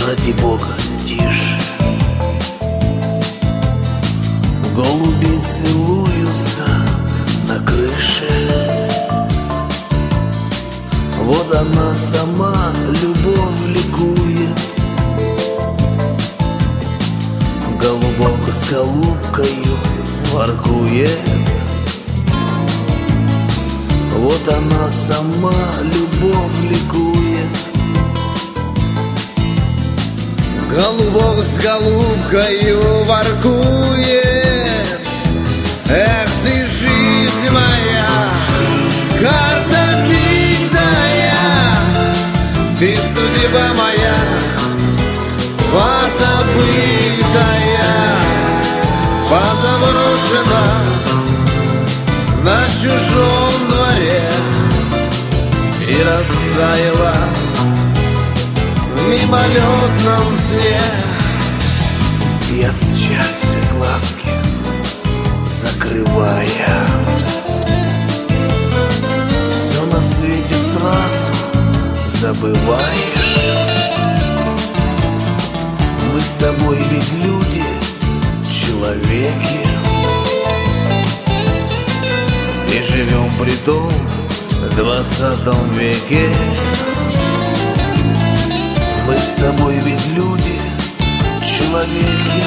ради Бога, тише. Голуби целуются на крыше. Вот она сама, любовь ликует. Голубок с голубкою воркует. Вот она сама, любовь ликует. Голубок с голубкою воркует. Эх ты, жизнь моя, карта битая, ты судьба моя, позабытая, позаброшена на чужом дворе и растаяла в мимолетном сне. Я с счастья глазки закрывая, все на свете сразу забываешь. Мы с тобой ведь люди, человеки, и живем при том в 20 веке. Мы с тобой ведь люди, человеки,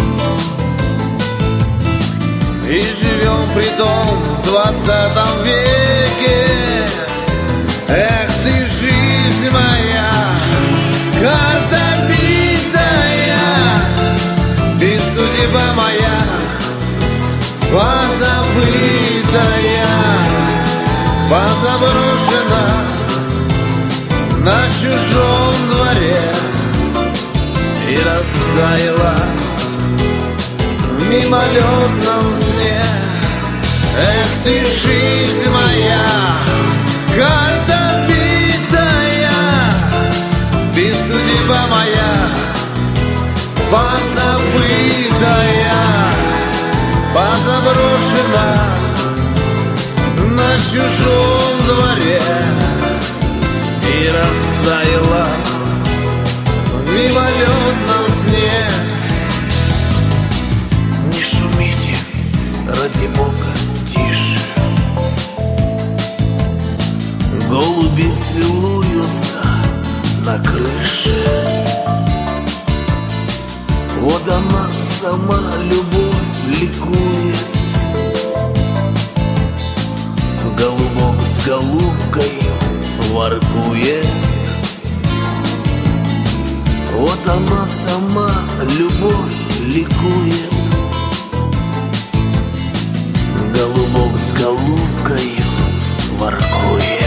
и живем при том в 20 веке. Эх ты, жизнь моя, карта битая, ты судьба моя, позабытая, позаброшена на чужом дворе и растаяла в мимолетном сне. Эх ты, жизнь моя, карта битая, ты судьба моя, позабытая, позаброшена на чужом дворе и растаяла в мимолетном сне. Не шумите, ради Бога, тише. Голуби целуются на крыше. Вот она сама, любовь ликует. Голубок с голубкою воркует. Вот она сама, любовь ликует. Голубок с голубкою воркует.